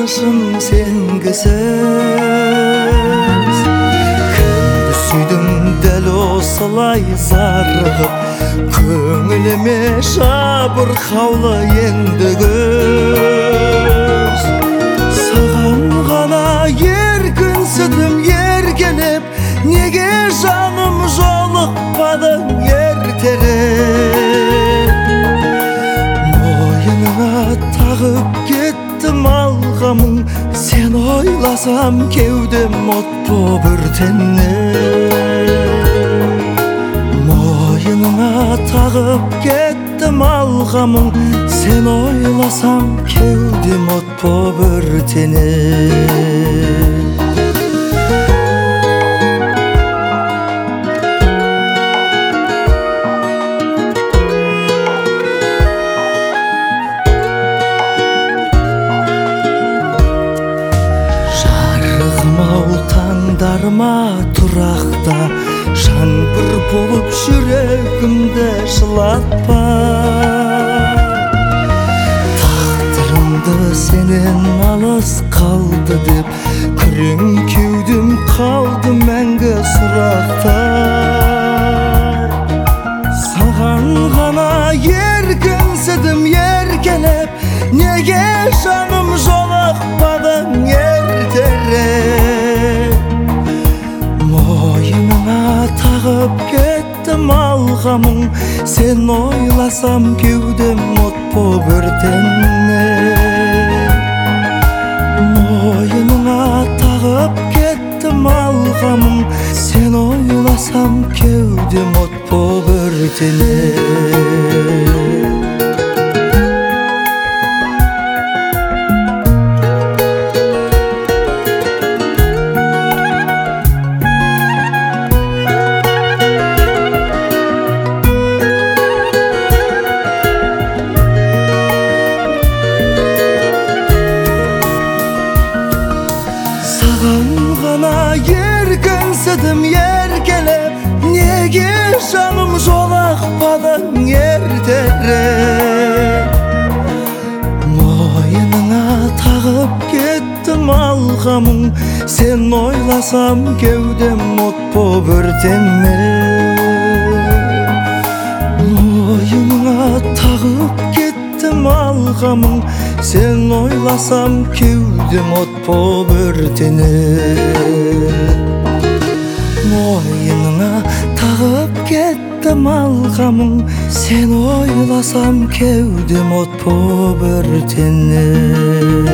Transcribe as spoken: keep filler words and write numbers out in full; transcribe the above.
жолдашым сенгісіз. Кімді сүйдің дәл осылай зарығып, көңіліме жабырқаулы енді күз. Саған ғана еркінсідім еркелеп, неге жаным жолықпадың ертерек? Мойыныңа тағып кеттім алғамың, сен ойласам кеудем от боп өртенер. Мойыныңа тағып кеттім алғамың, сен ойласам кеудем от боп өртенер. Таңдарыма тұрақта жаңбыр болып жүрегімді жылатпа. Тағдырымды сенен алыс қалды деп, күрең кеудем қалды мәңгі сұрақта. Саған ғана еркінсідім еркелеп, неге жаным жолықпадың ертерек? Мойыныңа тағып кеттім алғамың, сен ойласам кеудем от боп өртенер. Мойыныңа тағып кеттім алғамың, сен ойласам кеудем от боп өртенер. Саған ғана еркінсідім еркелеп, неге жаным жолықпадың ертерек? Мойыныңа тағып кеттім алғамың, сен ойласам кеудем от боп өртенер. Мойыныңа тағып кеттім алғамың, сен ойласам кеудем от боп өртенер. Мойыныңа тағып кеттім алғамың, сен ойласам кеудем от боп өртенер.